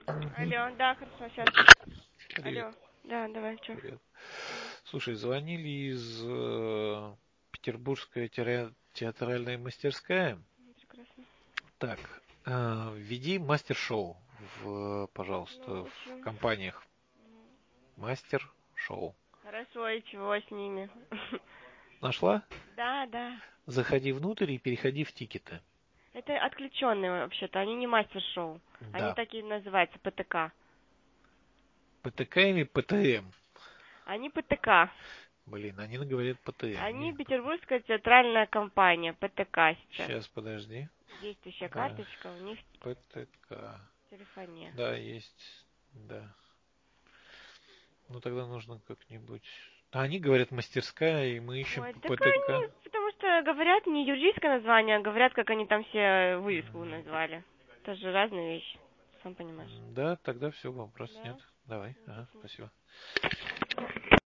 Мгм. Алло, да, хорошо, сейчас. Привет, Алло, да, давай, что? привет. Слушай, звонили из Петербургская театральная мастерская. Прекрасно. Так, введи мастер-шоу пожалуйста, Ну, в учу. компаниях. Мастер-шоу. Хорошо, и чего с ними? Нашла? Да, да. Заходи внутрь и переходи в тикеты. Это отключенные вообще-то, они не мастер-шоу. Они Да. такие называются, ПТК. ПТК или ПТМ? Они ПТК. Блин, они говорят ПТМ. Они Петербургская театральная компания, ПТК сейчас. Сейчас, подожди. Действующая Да, карточка у них ПТК. в телефоне. Да, есть. Да. Ну тогда нужно как-нибудь. А они говорят мастерская, и мы ищем Ой, по так ПТК. они, потому что говорят не юридическое название, а говорят, как они там все вывеску назвали. Это же разные вещи, сам понимаешь. Да, тогда все, вопрос нет. Да? Давай, Ну, ага, почему? спасибо.